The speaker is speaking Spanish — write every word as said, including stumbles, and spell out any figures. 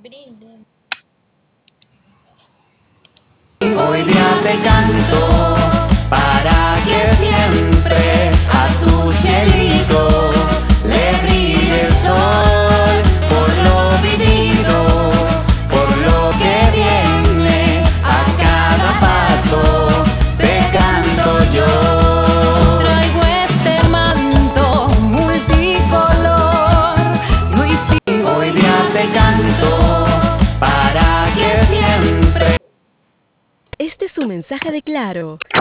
Brinden. Hoy día te canto para que siempre a tu cielito le brille el sol por lo vivido, por lo que viene a cada paso te canto yo. Traigo este manto multicolor y hoy sí. Hoy día te canto para que siempre. Este es un mensaje de Claro.